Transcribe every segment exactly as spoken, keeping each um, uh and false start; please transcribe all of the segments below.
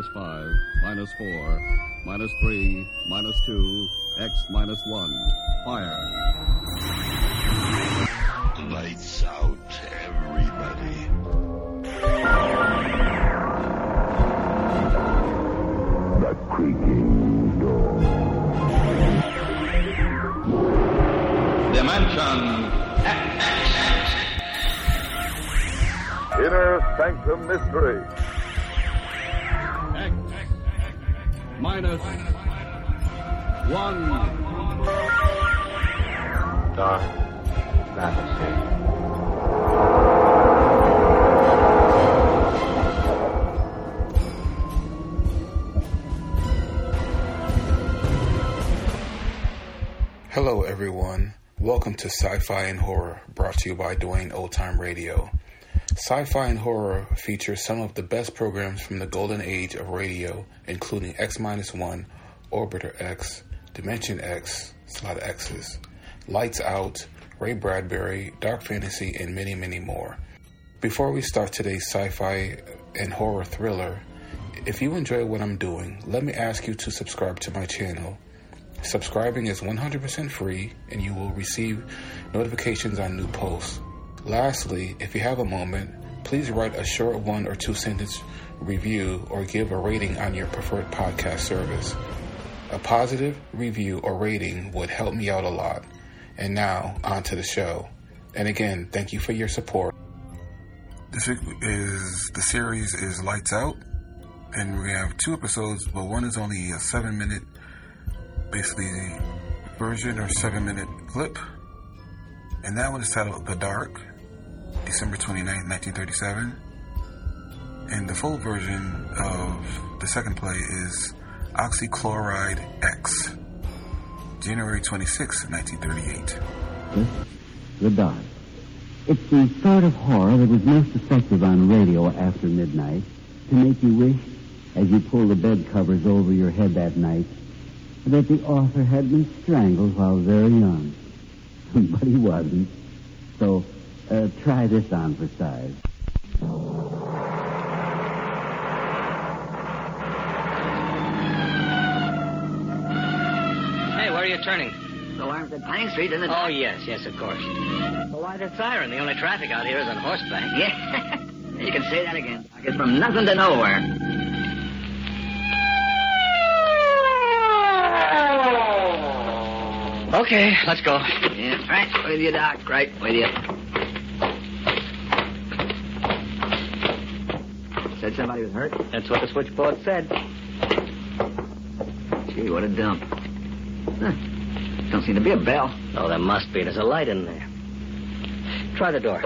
minus five, minus four, minus three, minus two, X minus one. Fire. Lights out, everybody. The creaking door. Dimension X. Inner Sanctum Mystery. X minus one. Dark fantasy. Hello everyone, welcome to Sci-Fi and Horror, brought to you by Dwayne Old Time Radio. Sci-Fi and Horror features some of the best programs from the golden age of radio, including X minus one, Orbiter X, Dimension X, it's a lot of X's, Lights Out, Ray Bradbury, Dark Fantasy, and many, many more. Before we start today's sci-fi and horror thriller, if you enjoy what I'm doing, let me ask you to subscribe to my channel. Subscribing is one hundred percent free, and you will receive notifications on new posts. Lastly, if you have a moment, please write a short one or two sentence review or give a rating on your preferred podcast service. A positive review or rating would help me out a lot. And now, on to the show. And again, thank you for your support. This week is, the series is Lights Out, and we have two episodes, but one is only a seven minute, basically, version or seven minute clip. And that one is titled The Dark, December twenty-ninth, nineteen thirty-seven. And the full version of the second play is Oxychloride X, January twenty-sixth, nineteen thirty-eight. This, The Dark. It's the sort of horror that is most effective on radio after midnight to make you wish, as you pull the bed covers over your head that night, that the author had been strangled while very young. But he wasn't. So, uh, try this on for size. Hey, where are you turning? The alarm's at Pine Street, isn't it? Oh, yes, yes, of course. The lighted siren. The only traffic out here is on horseback. Yeah. You can say that again. It's from nothing to nowhere. Okay, let's go. Yeah, right with you, Doc. Right with you. Said somebody was hurt? That's what the switchboard said. Gee, what a dump. Huh. Don't seem to be a bell. Oh, there must be. There's a light in there. Try the door.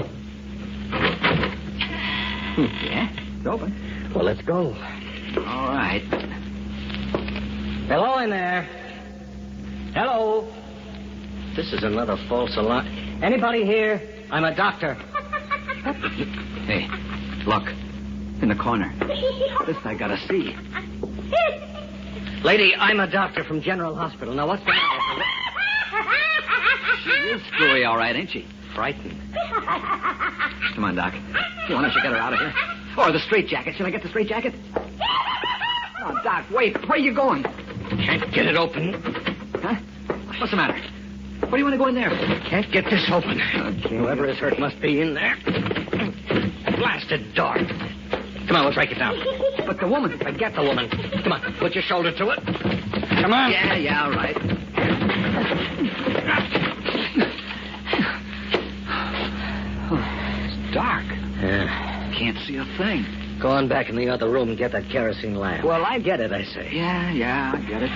Hmm. Yeah, it's open. Well, let's go. All right. Hello in there. Hello. This is another false alarm. Anybody here? I'm a doctor. Hey, look. In the corner. This I gotta see. Lady, I'm a doctor from General Hospital. Now, what's the matter? She is screwy, all right, ain't she? Frightened. Come on, Doc. You want us to get her out of here? Or the straitjacket. Shall I get the straitjacket? Oh, Doc, wait. Where are you going? Can't get it open. Huh? What's the matter? Where do you want to go in there? Can't get this open. Okay. Whoever is hurt must be in there. Blasted door. Come on, let's break it down. But the woman. Forget the woman. Come on, put your shoulder to it. Come on. Yeah, yeah, all right. Oh, it's dark. Yeah. Can't see a thing. Go on back in the other room and get that kerosene lamp. Well, I Get it, I say. Yeah, yeah, I get it.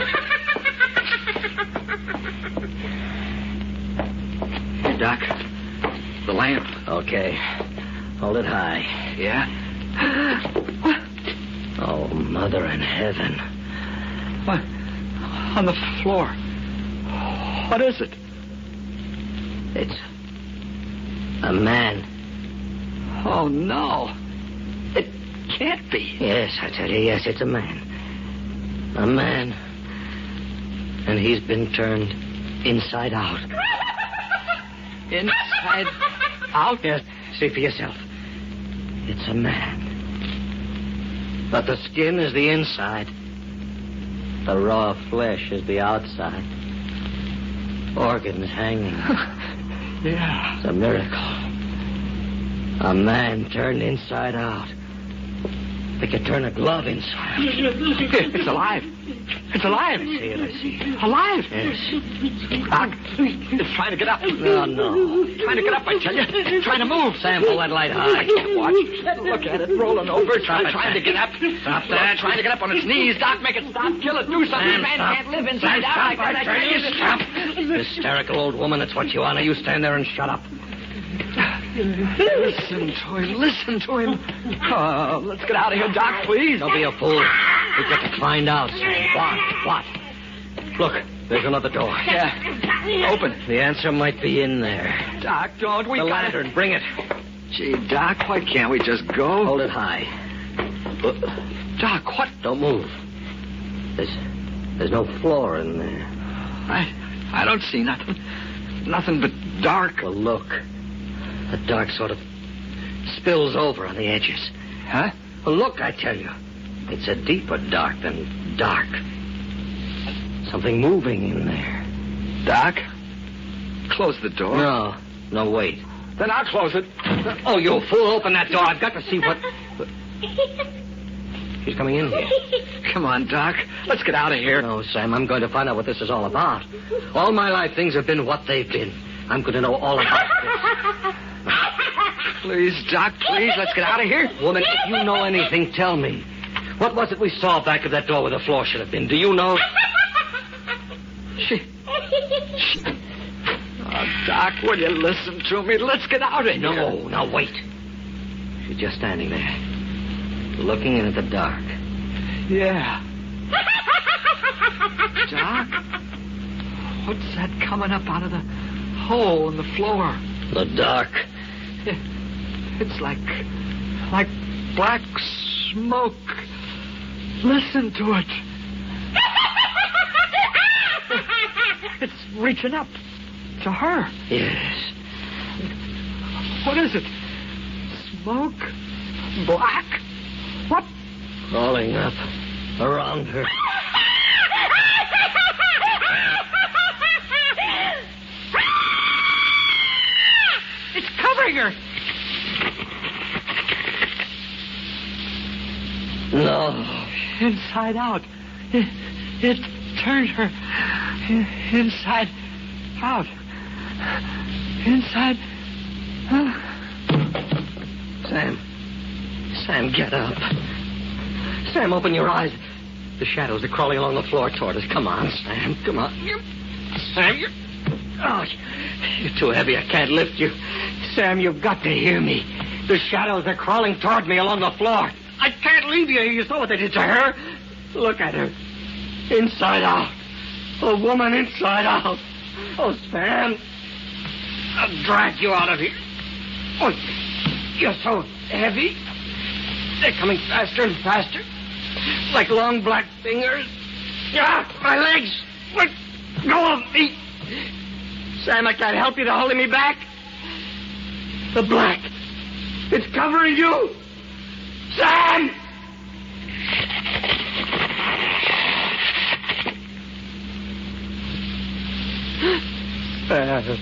Here, Doc. The lamp. Okay. Hold it high. Yeah? What? Oh, Mother in heaven. What? On the floor. What is it? It's a man. Oh, no. It can't be. Yes, I tell you, yes, it's a man. A man. And he's been turned inside out. Inside out? Yes, see for yourself. It's a man. But the skin is the inside. The raw flesh is the outside. Organs hanging. Yeah. It's a miracle. A man turned inside out. They could turn a glove inside. It's alive. It's alive. I see it, I see it. Alive. Yes. Doc, it's trying to get up. No, no. Trying to get up, I tell you. Trying to move. Sam, pull that light high. I can't watch. Look at it rolling over. Try, trying to get up. Stop that. Trying to get up on its knees. Doc, make it stop. Kill it. Do something. Sam, Man stop. can't live inside Sam, out. stop, I tell you. Stop. Hysterical old woman, that's what you are. Now you stand there and shut up. Listen to him. Listen to him. Oh, let's get out of here, Doc, please. Don't be a fool. We've got to find out, Sam. What? What? Look, there's another door. Yeah. Open. The answer might be in there. Doc, don't. We the gotta... lantern, bring it. Gee, Doc, why can't we just go? Hold it high. Doc, what? Don't move. There's, there's no floor in there. I, I don't see nothing. Nothing but dark. Well, look. The dark sort of spills over on the edges. Huh? Well, look, I tell you. It's a deeper dark than dark. Something moving in there. Doc, close the door. No, no, wait. Then I'll close it. Oh, you fool, open that door. I've got to see what... She's coming in here. Come on, Doc. Let's get out of here. No, Sam, I'm going to find out what this is all about. All my life, things have been what they've been. I'm going to know all about this. Please, Doc, please, let's get out of here. Woman, if you know anything, tell me. What was it we saw back of that door where the floor should have been? Do you know? She... she... Oh, Doc, will you listen to me? Let's get out of here. No, now wait. She's just standing there, looking into the dark. Yeah. Doc, what's that coming up out of the hole in the floor? The dark. It, it's like... like black smoke. Listen to it. It's reaching up to her. Yes. What is it? Smoke? Black? What? Crawling up around her. It's covering her. No. Inside out. It, it turned her inside out. Inside out. Sam. Sam, get up. Sam, open your eyes. The shadows are crawling along the floor toward us. Come on, Sam. Come on. Sam, you're... Oh, you're too heavy. I can't lift you. Sam, you've got to hear me. The shadows are crawling toward me along the floor. I can't leave you. You saw what they did to her. Look at her. Inside out. A woman inside out. Oh, Sam. I'll drag you out of here. Oh, you're so heavy. They're coming faster and faster. Like long black fingers. Ah, my legs. Let go of me. Sam, I can't help you. They're holding me back. The black. It's covering you. Sam! Uh,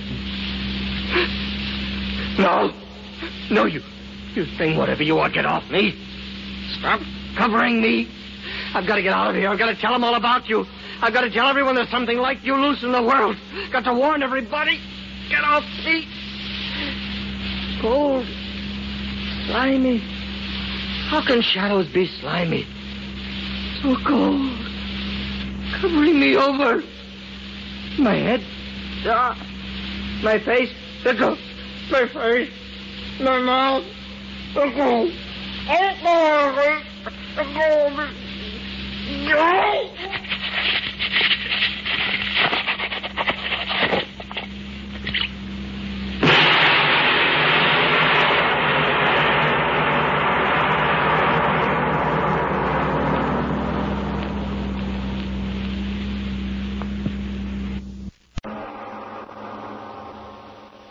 no. No, you... You thing, whatever you are, get off me. Stop covering me. I've got to get out of here. I've got to tell them all about you. I've got to tell everyone there's something like you loose in the world. Got to warn everybody. Get off me. Cold. Slimy. How can shadows be slimy? So cold. Covering me over. My head. Ah. My face. The go. My face. My mouth. The go. Oh, my. The go. No.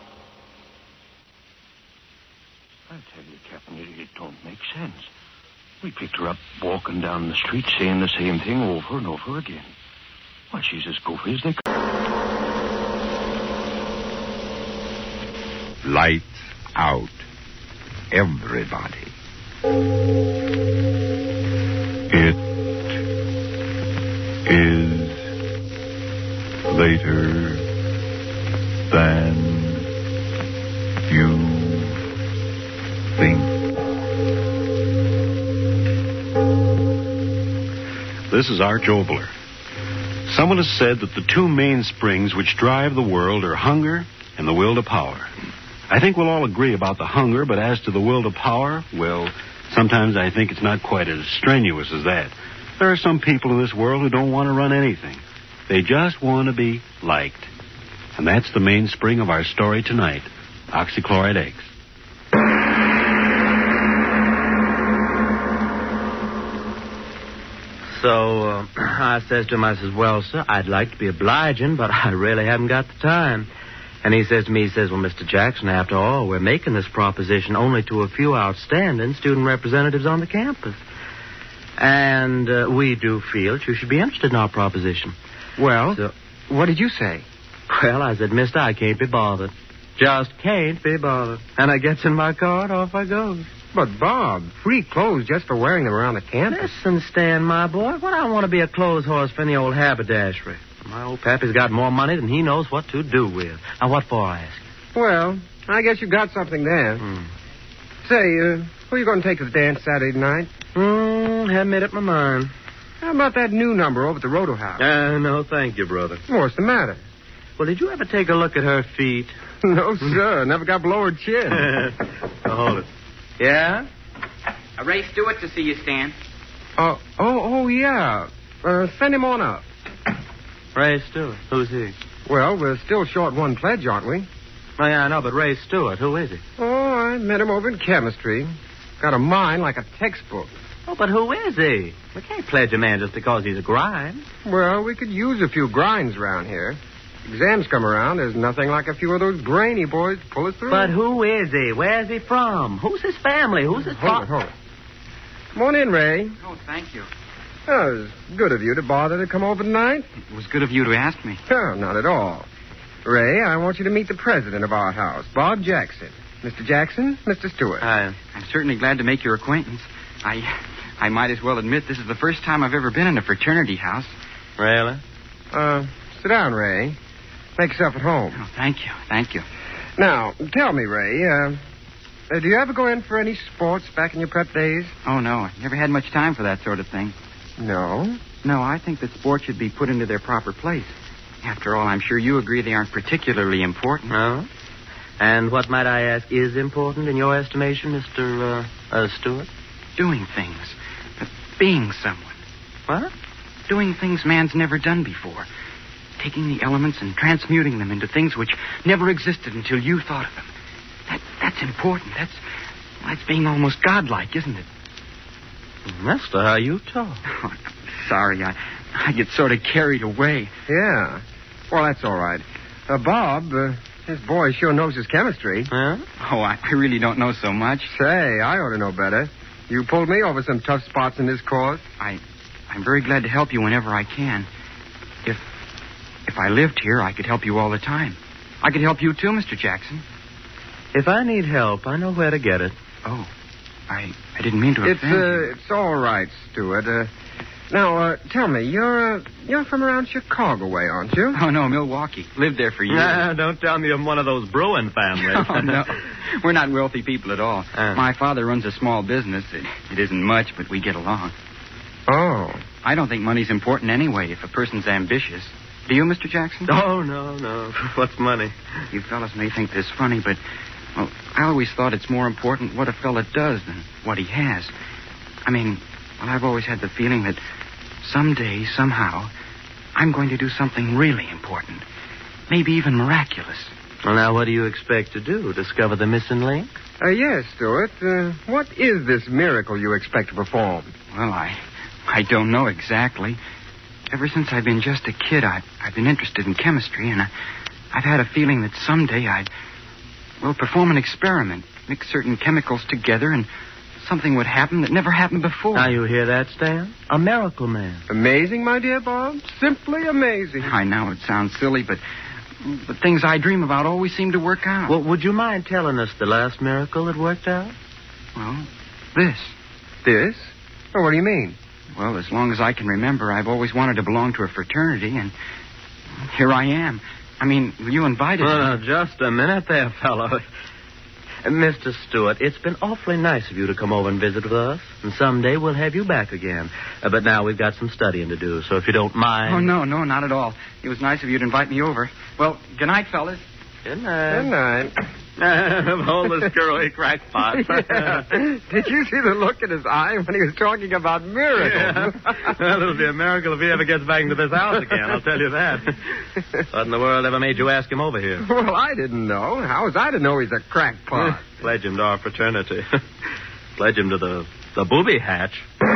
I tell you, Captain, it, it don't make sense. We picked her up walking down the street saying the same thing over and over again. Why, she's as goofy as they come. Lights out. Everybody. It is later than you think. This is Arch Obler. Someone has said that the two main springs which drive the world are hunger and the will to power. I think we'll all agree about the hunger, but as to the will to power, well, sometimes I think it's not quite as strenuous as that. There are some people in this world who don't want to run anything. They just want to be liked. And that's the mainspring of our story tonight, Oxychloride X. So, uh, I says to him, I says, well, sir, I'd like to be obliging, but I really haven't got the time. And he says to me, he says, well, Mister Jackson, after all, we're making this proposition only to a few outstanding student representatives on the campus. And uh, we do feel that you should be interested in our proposition. Well, so, what did you say? Well, I said, mister, I can't be bothered. Just can't be bothered. And I gets in my car and off I goes. But, Bob, free clothes just for wearing them around the campus. Listen, Stan, my boy, what I want to be a clothes horse for any old haberdashery. My old pappy's got more money than he knows what to do with. Now, what for, I ask you? Well, I guess you got something there. Hmm. Say, uh, who are you going to take to the dance Saturday night? Hmm, haven't made up my mind. How about that new number over at the Roto House? Uh, no, thank you, brother. What's the matter? Well, did you ever take a look at her feet? No, sir. Never got below her chin. Now, hold it. Yeah? Uh, Ray Stewart to see you, Stan. Uh, oh, oh, yeah. Uh, send him on up. Ray Stewart. Who's he? Well, we're still short one pledge, aren't we? Oh, yeah, I know, but Ray Stewart, who is he? Oh, I met him over in chemistry. Got a mind like a textbook. Oh, but who is he? We can't pledge a man just because he's a grind. Well, we could use a few grinds around here. Exams come around, there's nothing like a few of those brainy boys to pull us through. But who is he? Where's he from? Who's his family? Who's his... Hold it, hold it. Come on in, Ray. Oh, thank you. Oh, it was good of you to bother to come over tonight. It was good of you to ask me. Oh, not at all. Ray, I want you to meet the president of our house, Bob Jackson. Mister Jackson, Mister Stewart. Uh, I'm certainly glad to make your acquaintance. I I might as well admit this is the first time I've ever been in a fraternity house. Really? Uh, sit down, Ray. Make yourself at home. Oh, thank you, thank you. Now, tell me, Ray, uh, uh, do you ever go in for any sports back in your prep days? Oh, no, I never had much time for that sort of thing. No? No, I think that sports should be put into their proper place. After all, I'm sure you agree they aren't particularly important. No? And what, might I ask, is important in your estimation, Mister Uh, uh, Stewart? Doing things. Uh, being someone. What? Doing things man's never done before. Taking the elements and transmuting them into things which never existed until you thought of them. That, that's important. That's, that's being almost godlike, isn't it? Master, how you talk. Oh, sorry, I, I get sort of carried away. Yeah. Well, that's all right. Uh, Bob, uh, this boy sure knows his chemistry. Huh? Oh, I, I really don't know so much. Say, I ought to know better. You pulled me over some tough spots in this course. I, I'm very glad to help you whenever I can. If, if I lived here, I could help you all the time. I could help you too, Mister Jackson. If I need help, I know where to get it. Oh, I, I didn't mean to It's, offend you. uh, it's all right, Stewart. Uh, now, uh, tell me, you're, uh, you're from around Chicago way, aren't you? Oh, no, Milwaukee. Lived there for years. Nah, don't tell me I'm one of those brewing families. Oh, no. We're not wealthy people at all. Uh. My father runs a small business. It, it isn't much, but we get along. Oh. I don't think money's important anyway if a person's ambitious. Do you, Mister Jackson? Oh, no, no. What's money? You fellas may think this funny, but, well, I always thought it's more important what a fella does than what he has. I mean, well, I've always had the feeling that someday, somehow, I'm going to do something really important. Maybe even miraculous. Well, now, what do you expect to do? Discover the missing link? Uh, yes, Stewart. Uh, what is this miracle you expect to perform? Well, I, I don't know exactly. Ever since I've been just a kid, I've, I've been interested in chemistry, and I, I've had a feeling that someday I'd, well, perform an experiment, mix certain chemicals together, and something would happen that never happened before. Now you hear that, Stan? A miracle man. Amazing, my dear Bob. Simply amazing. I know it sounds silly, but the things I dream about always seem to work out. Well, would you mind telling us the last miracle that worked out? Well, this. This? Oh, what do you mean? Well, as long as I can remember, I've always wanted to belong to a fraternity, and here I am. I mean, you invited well, me. Now, just a minute there, fellow. Mister Stewart, it's been awfully nice of you to come over and visit with us, and someday we'll have you back again. Uh, but now we've got some studying to do, so if you don't mind... Oh, no, no, not at all. It was nice of you to invite me over. Well, good night, fellas. Good night. Good night. Hold the screwy crackpot. Yeah. Did you see the look in his eye when he was talking about miracles? Yeah. Well, it'll be a miracle if he ever gets back into this house again, I'll tell you that. What in the world ever made you ask him over here? Well, I didn't know. How was I to know he's a crackpot? Pledge him to our fraternity. Pledge him to the, the booby hatch.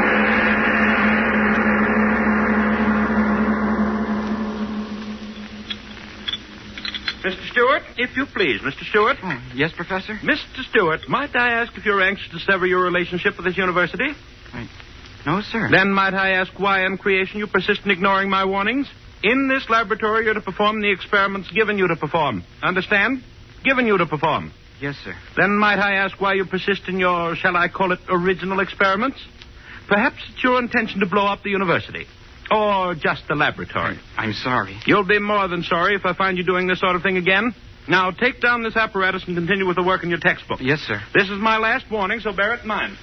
Mister Stewart, if you please, Mister Stewart. Oh, yes, Professor? Mister Stewart, might I ask if you're anxious to sever your relationship with this university? I... No, sir. Then might I ask why in creation you persist in ignoring my warnings? In this laboratory, you're to perform the experiments given you to perform. Understand? Given you to perform. Yes, sir. Then might I ask why you persist in your, shall I call it, original experiments? Perhaps it's your intention to blow up the university. Or just the laboratory. I'm sorry. You'll be more than sorry if I find you doing this sort of thing again. Now, take down this apparatus and continue with the work in your textbook. Yes, sir. This is my last warning, so bear it in mind.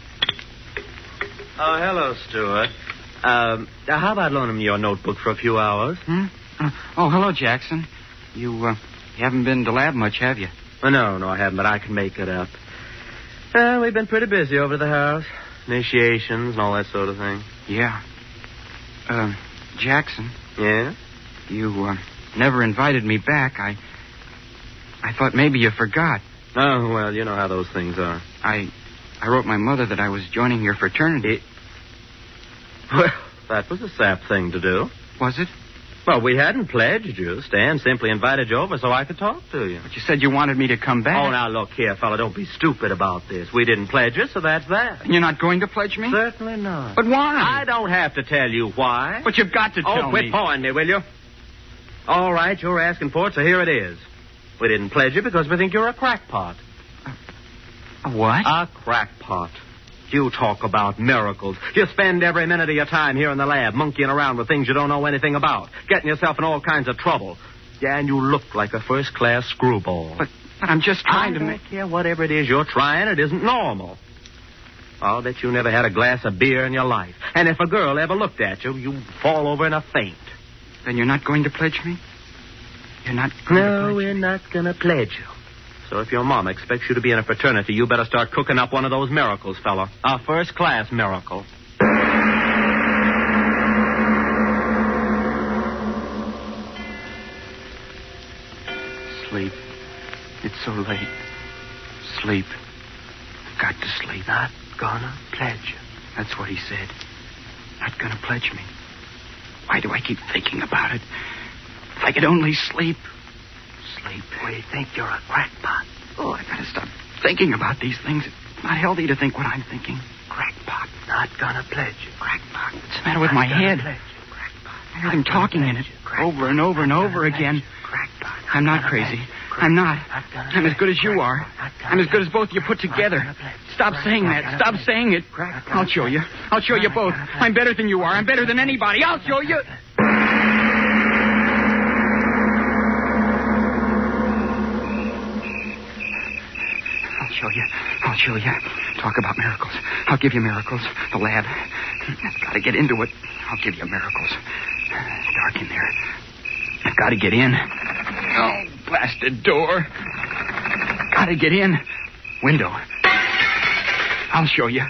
Oh, hello, Stuart. Um, how about loaning me your notebook for a few hours? Hmm? Uh, oh, hello, Jackson. You, uh, you haven't been to lab much, have you? Oh, no, no, I haven't, but I can make it up. Well, we've been pretty busy over at the house. Initiations and all that sort of thing. Yeah. Uh, Jackson. Yeah? You, uh, never invited me back. I... I thought maybe you forgot. Oh, well, you know how those things are. I... I wrote my mother that I was joining your fraternity. It... Well, that was a sap thing to do. Was it? Well, we hadn't pledged you. Stan simply invited you over so I could talk to you. But you said you wanted me to come back. Oh, now, look here, fella. Don't be stupid about this. We didn't pledge you, so that's that. You're not going to pledge me? Certainly not. But why? I don't have to tell you why. But you've got to tell me. Oh, quit pawing me, will you? All right, you're asking for it, so here it is. We didn't pledge you because we think you're a crackpot. A what? A crackpot. You talk about miracles. You spend every minute of your time here in the lab monkeying around with things you don't know anything about, getting yourself in all kinds of trouble. Yeah, and you look like a first-class screwball. But, but I'm just trying I to don't make... care whatever it is you're trying, it isn't normal. I'll bet you never had a glass of beer in your life. And if a girl ever looked at you, you'd fall over in a faint. Then you're not going to pledge me? You're not going no, to pledge we're me? not going to pledge you. So if your mom expects you to be in a fraternity, you better start cooking up one of those miracles, fella. A first-class miracle. Sleep. It's so late. Sleep. I've got to sleep. Not gonna pledge you. That's what he said. Not gonna pledge me. Why do I keep thinking about it? If I could only sleep. Sleep. We think you're a crackpot. Oh, I gotta stop thinking about these things. It's not healthy to think what I'm thinking. Crackpot. Not gonna pledge you. Crackpot. What's the matter with my head? I heard him talking in it over and over and over again. I'm not crazy. I'm not. I'm as good as you are. I'm as good as both of you put together. Stop saying that. Stop saying it. I'll show you. I'll show you both. I'm better than you are. I'm better than anybody. I'll show you. I'll show you. I'll show you. Talk about miracles. I'll give you miracles. The lab. I've got to get into it. I'll give you miracles. It's dark in there. I've got to get in. Oh, blasted door. Got to get in. Window. I'll show you.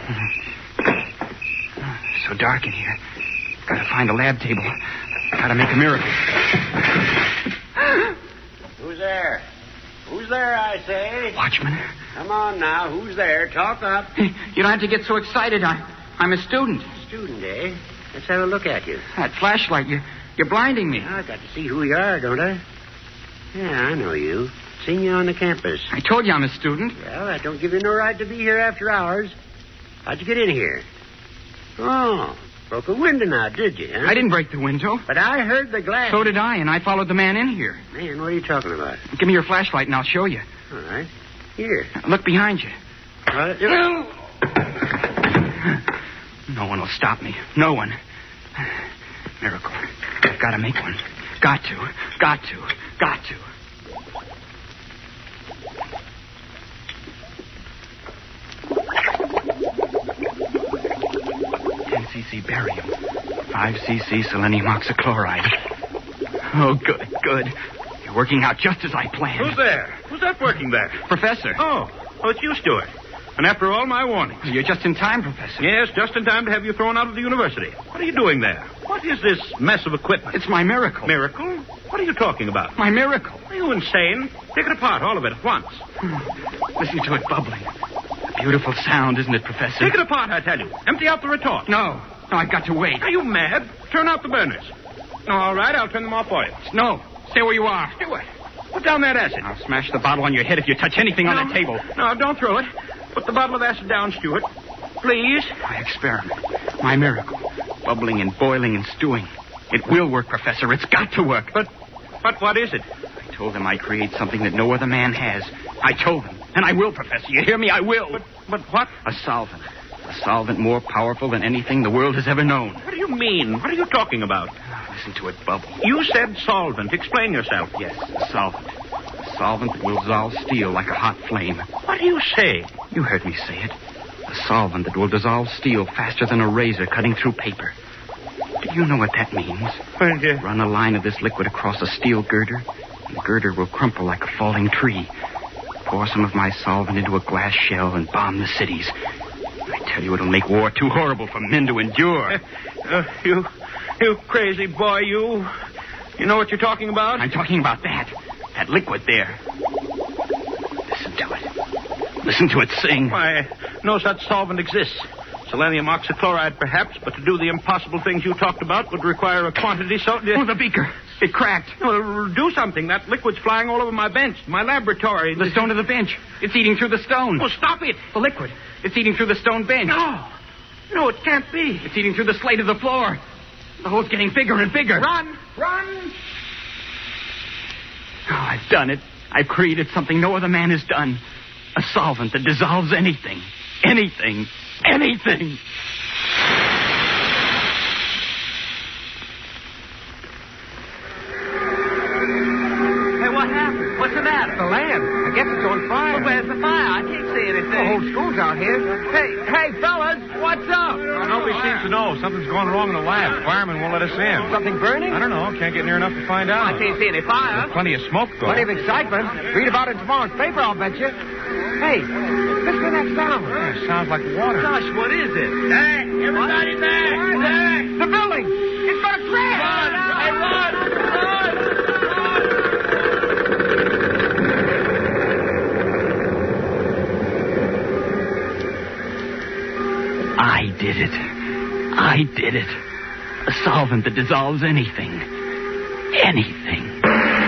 So dark in here. Got to find a lab table. Got to make a miracle. Who's there? Who's there, I say? Watchman. Come on now. Who's there? Talk up. You don't have to get so excited. I, I'm a student. Student, eh? Let's have a look at you. That flashlight, you, you're blinding me. I got to see who you are, don't I? Yeah, I know you. Seen you on the campus. I told you I'm a student. Well, that don't give you no right to be here after hours. How'd you get in here? Oh, broke a window now, did you, huh? I didn't break the window. But I heard the glass. So did I, and I followed the man in here. Man, what are you talking about? Give me your flashlight and I'll show you. All right. Here. Look behind you. Right. No one will stop me. No one. Miracle. I've got to make one. Got to. Got to. Got to. ten c c barium. five c c selenium oxychloride. Oh, good, good. You're working out just as I planned. Who's there? Who's that working there? Professor. Oh, oh, it's you, Stuart. And after all my warnings. You're just in time, Professor. Yes, just in time to have you thrown out of the university. What are you doing there? What is this mess of equipment? It's my miracle. Miracle? What are you talking about? My miracle. Are you insane? Take it apart, all of it, at once. Listen to it bubbling. A beautiful sound, isn't it, Professor? Take it apart, I tell you. Empty out the retort. No. No, I've got to wait. Are you mad? Turn out the burners. All right, I'll turn them off for you. No. Stay where you are. Stuart, put down that acid. I'll smash the bottle on your head if you touch anything no, on that table. No, don't throw it. Put the bottle of acid down, Stuart. Please. My experiment. My miracle. Bubbling and boiling and stewing. It will work, Professor. It's got to work. But, but what is it? I told them I'd create something that no other man has. I told them. And I will, Professor. You hear me? I will. But, but what? A solvent. A solvent more powerful than anything the world has ever known. What do you mean? What are you talking about? Listen to it bubble. You said solvent. Explain yourself. Yes, a solvent. A solvent that will dissolve steel like a hot flame. What do you say? You heard me say it. A solvent that will dissolve steel faster than a razor cutting through paper. Do you know what that means? Well, yeah. Run a line of this liquid across a steel girder, and the girder will crumple like a falling tree. Pour some of my solvent into a glass shell and bomb the cities. I tell you, it'll make war too horrible for men to endure. Uh, uh, you, you crazy boy, you. You know what you're talking about? I'm talking about that. That liquid there. Listen to it. Listen to it sing. Why, no such solvent exists. Selenium oxychloride, perhaps, but to do the impossible things you talked about would require a quantity so... Oh, the beaker. It cracked. No, do something. That liquid's flying all over my bench, my laboratory. The stone of the bench. It's eating through the stone. Oh, stop it. The liquid. It's eating through the stone bench. No. No, it can't be. It's eating through the slate of the floor. The hole's getting bigger and bigger. Run! Run! Oh, I've done it. I've created something no other man has done. A solvent that dissolves anything. Anything. Anything. Hey, what happened? What's the matter? The lamp. I guess it's on fire. Well, where's the fire? I can't see anything. The whole school's out here. Hey, hey, fellas, what's up? Well, nobody seems to know. Something's going wrong in the lab. Firemen won't let us in. Something burning? I don't know. Can't get near enough to find out. I can't see any fire. There's plenty of smoke, though. Plenty of excitement. Read about it in tomorrow's paper, I'll bet you. Hey, listen to that sound. Yeah, it sounds like water. Gosh, what is it? Hey, everybody back! Back! The building! It's going to crash! Run! Hey, run! Run! I did it. I did it. A solvent that dissolves anything. Anything.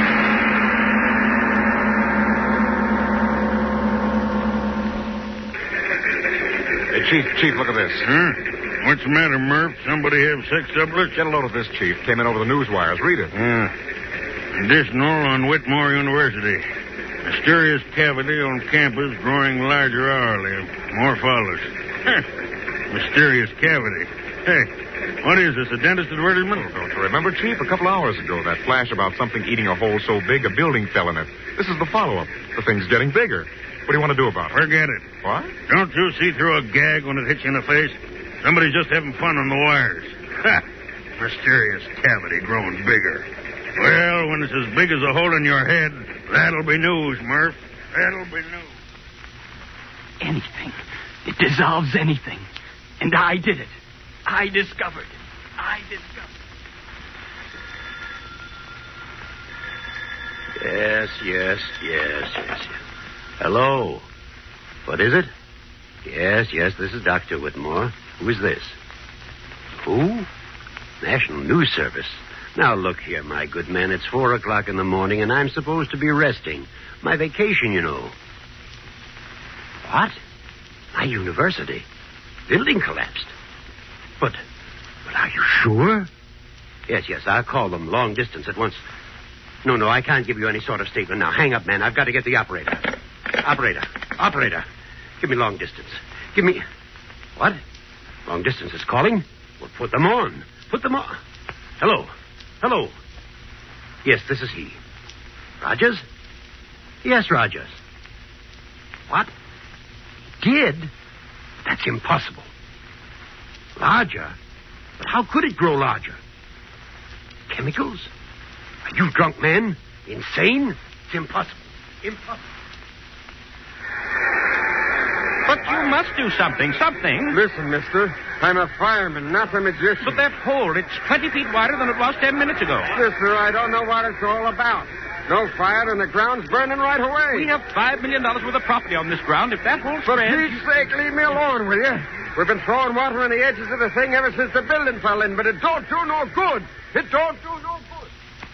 Hey, Chief, Chief, look at this. Huh? What's the matter, Murph? Somebody have sex doublets? Get a load of this, Chief. Came in over the news wires. Read it. Uh, additional on Whitmore University. Mysterious cavity on campus growing larger hourly. More follows. Mysterious cavity. Hey, what is this, a dentist advertisement? Oh, don't you remember, Chief? A couple hours ago, that flash about something eating a hole so big a building fell in it. This is the follow-up. The thing's getting bigger. What do you want to do about it? Forget it. What? Don't you see through a gag when it hits you in the face? Somebody's just having fun on the wires. Ha! Mysterious cavity growing bigger. Well, when it's as big as a hole in your head, that'll be news, Murph. That'll be news. Anything. It dissolves anything. And I did it. I discovered it. I discovered it. Yes, yes, yes, yes, yes. Hello. What is it? Yes, yes, this is Doctor Whitmore. Who is this? Who? National News Service. Now, look here, my good man. It's four o'clock in the morning, and I'm supposed to be resting. My vacation, you know. What? My university? Building collapsed. But, but are you sure? Yes, yes, I'll call them long distance at once. No, no, I can't give you any sort of statement now. Hang up, man. I've got to get the operator. Operator. Operator. Give me long distance. Give me... What? Long distance is calling? Well, put them on. Put them on. Hello. Hello. Yes, this is he. Rogers? Yes, Rogers. What? Did? That's impossible. Larger? But how could it grow larger? Chemicals? Are you drunk, man? Insane? It's impossible. Impossible. But you must do something, something. Listen, mister. I'm a fireman, not a magician. But that hole, it's twenty feet wider than it was ten minutes ago. Mister, I don't know what it's all about. No fire and the ground's burning right away. We have five million dollars worth of property on this ground. If that whole For spreads... Pete's sake, leave me alone, will you? We've been throwing water on the edges of the thing ever since the building fell in, but it don't do no good. It don't do no good.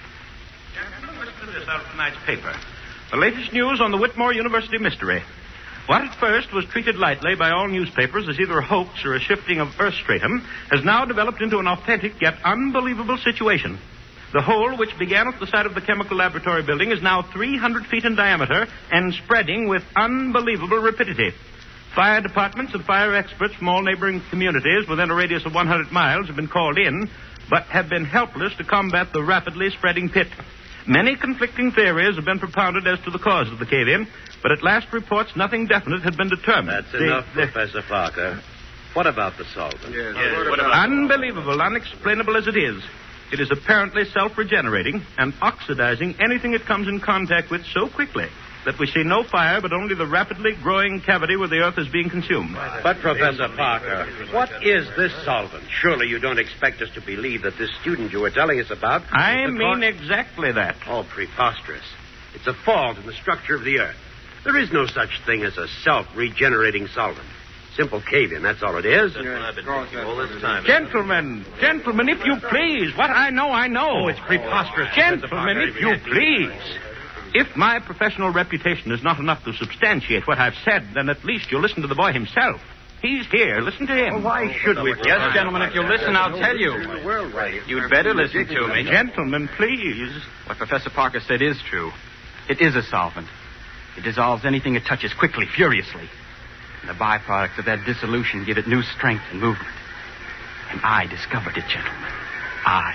Gentlemen, listen to this out of tonight's paper. The latest news on the Whitmore University mystery. What at first was treated lightly by all newspapers as either a hoax or a shifting of earth stratum has now developed into an authentic yet unbelievable situation. The hole, which began at the site of the chemical laboratory building, is now three hundred feet in diameter and spreading with unbelievable rapidity. Fire departments and fire experts from all neighboring communities within a radius of one hundred miles have been called in, but have been helpless to combat the rapidly spreading pit. Many conflicting theories have been propounded as to the cause of the cave-in, but at last reports nothing definite had been determined. That's the, enough, the... Professor Parker. What about the solvent? Yes, yes, what about Unbelievable, unexplainable as it is, it is apparently self-regenerating and oxidizing anything it comes in contact with so quickly that we see no fire but only the rapidly growing cavity where the earth is being consumed. But, Professor Parker, what is this solvent? Surely you don't expect us to believe that this student you were telling us about... I mean exactly that. Oh, preposterous. It's a fault in the structure of the earth. There is no such thing as a self-regenerating solvent. Simple cave-in, that's all it is. That's what I've been thinking all this time. Gentlemen, gentlemen, if you please. What I know, I know. Oh, it's preposterous. Gentlemen, if you please. If my professional reputation is not enough to substantiate what I've said, then at least you'll listen to the boy himself. He's here. Listen to him. Well, why should we? Yes, gentlemen, if you'll listen, I'll tell you. You'd better listen to me. Gentlemen, please. What Professor Parker said is true. It is a solvent. It dissolves anything it touches quickly, furiously. And the byproducts of that dissolution give it new strength and movement. And I discovered it, gentlemen. I.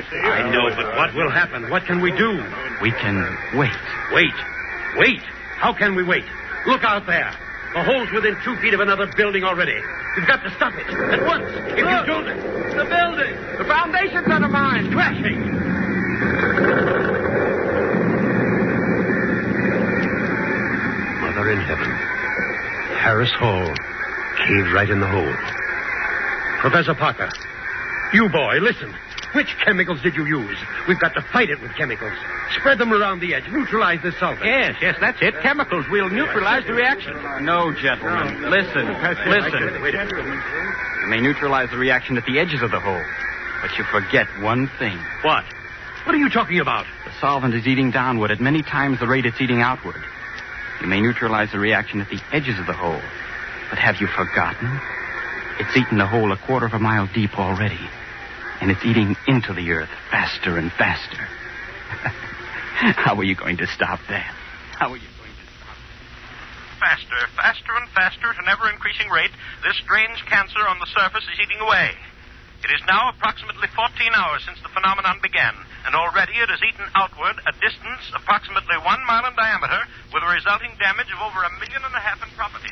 I know, but what will happen? What can we do? We can wait. Wait. Wait. How can we wait? Look out there. The hole's within two feet of another building already. We've got to stop it. At once. If you don't... The building. The foundation's undermined. Crashing. Mother in heaven. Harris Hall. Caved right in the hole. Professor Parker. You boy, listen. Which chemicals did you use? We've got to fight it with chemicals. Spread them around the edge. Neutralize this solvent. Yes, yes, that's it. Chemicals will neutralize the reaction. No, gentlemen. Listen. Listen. You may neutralize the reaction at the edges of the hole, but you forget one thing. What? What are you talking about? The solvent is eating downward at many times the rate it's eating outward. You may neutralize the reaction at the edges of the hole, but have you forgotten? It's eaten the hole a quarter of a mile deep already. And it's eating into the earth faster and faster. How are you going to stop that? How are you going to stop that? Faster, faster and faster at an ever-increasing rate, this strange cancer on the surface is eating away. It is now approximately fourteen hours since the phenomenon began, and already it has eaten outward a distance approximately one mile in diameter, with a resulting damage of over a million and a half in property.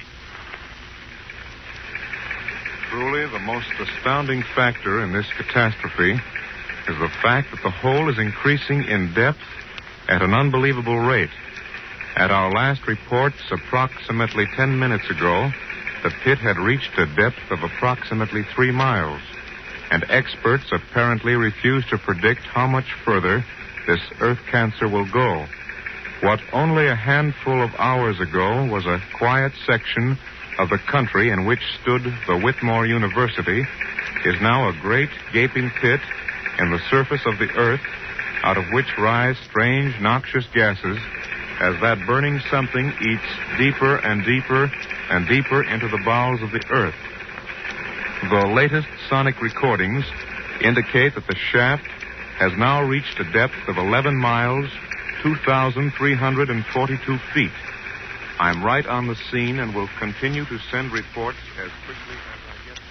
Truly, the most astounding factor in this catastrophe is the fact that the hole is increasing in depth at an unbelievable rate. At our last reports, approximately ten minutes ago, the pit had reached a depth of approximately three miles, and experts apparently refuse to predict how much further this earth cancer will go. What only a handful of hours ago was a quiet section of the country in which stood the Whitmore University is now a great gaping pit in the surface of the earth, out of which rise strange noxious gases as that burning something eats deeper and deeper and deeper into the bowels of the earth. The latest sonic recordings indicate that the shaft has now reached a depth of eleven miles, two thousand three hundred forty-two feet. I'm right on the scene and will continue to send reports as quickly as I get them.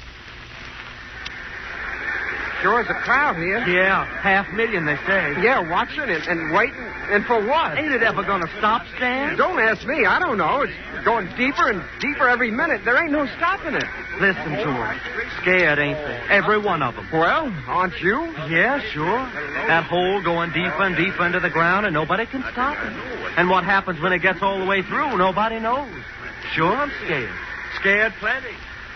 Sure is a crowd here. Yeah, half million, they say. Yeah, watching and, and waiting. And for what? Ain't it ever going to stop, Stan? Don't ask me. I don't know. It's going deeper and deeper every minute. There ain't no stopping it. Listen to them. Scared, ain't they? Every one of them. Well, aren't you? Yeah, sure. That hole going deeper and deeper into the ground, and nobody can stop it. And what happens when it gets all the way through, nobody knows. Sure, I'm scared. Scared plenty.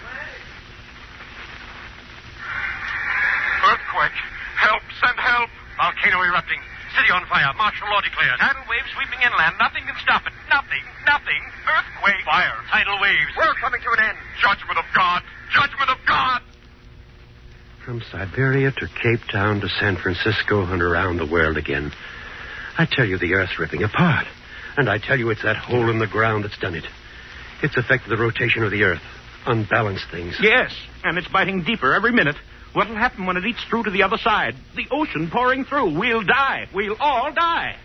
Earthquake. Help. Send help. Volcano erupting. City on fire. Martial law declared. Tidal waves sweeping inland. Nothing can stop it. Nothing. Nothing. Earthquake. Fire. Tidal waves. We're coming to an end. Judgment of God. Judgment of God. From Siberia to Cape Town to San Francisco and around the world again. I tell you, the Earth's ripping apart. And I tell you, it's that hole in the ground that's done it. It's affected the rotation of the Earth. Unbalanced things. Yes, and it's biting deeper every minute. What'll happen when it eats through to the other side? The ocean pouring through. We'll die. We'll all die.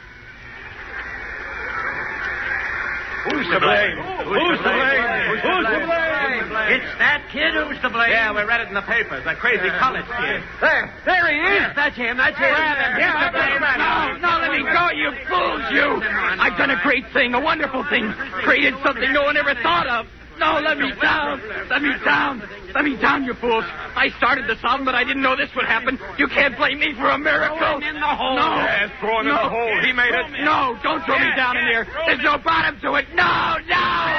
Who's to blame? Who's to blame? Who's to blame? It's that kid who's to blame. Yeah, we read it in the papers. That crazy college kid. There. There he is. Yes, that's him. That's him. Yeah, no, no, let me go, you fools, you. I've done a great thing, a wonderful thing. Created something no one ever thought of. No, let me down. Let me down. Let me down, you fools. I started the song, but I didn't know this would happen. You can't blame me for a miracle. Throw him in the hole. No. Yes, throw him no. in the hole. He made it. No, don't throw me down in there. There's no bottom to it. No, no.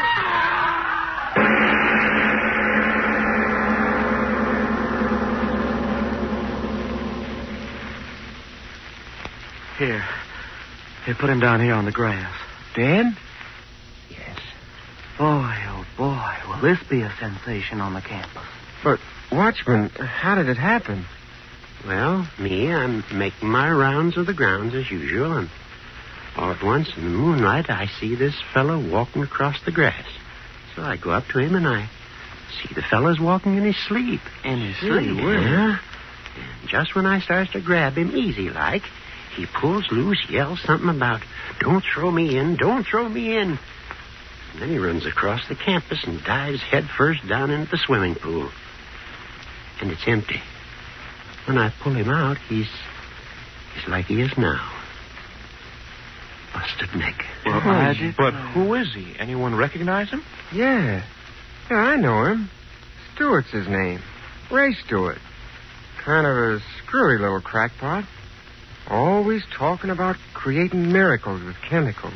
Here. Here, put him down here on the grass. Dead? Yes. Boy, oh boy, will this be a sensation on the campus. But, Watchman, how did it happen? Well, me, I'm making my rounds of the grounds as usual, and all at once in the moonlight I see this fellow walking across the grass. So I go up to him and I see the fellow's walking in his sleep. In his sleep? Yeah. And just when I starts to grab him easy like, he pulls loose, yells something about, "Don't throw me in, don't throw me in." And then he runs across the campus and dives headfirst down into the swimming pool. And it's empty. When I pull him out, he's he's like he is now. Busted neck. Well, oh, but who is he? Anyone recognize him? Yeah. Yeah, I know him. Stewart's his name. Ray Stewart. Kind of a screwy little crackpot. Always talking about creating miracles with chemicals.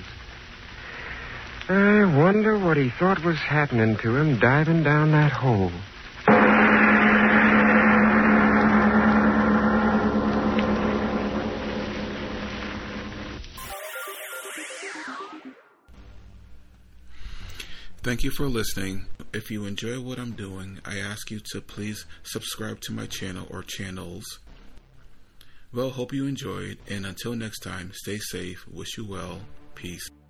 I wonder what he thought was happening to him diving down that hole. Thank you for listening. If you enjoy what I'm doing, I ask you to please subscribe to my channel or channels. Well, hope you enjoyed, and until next time, stay safe, wish you well, peace.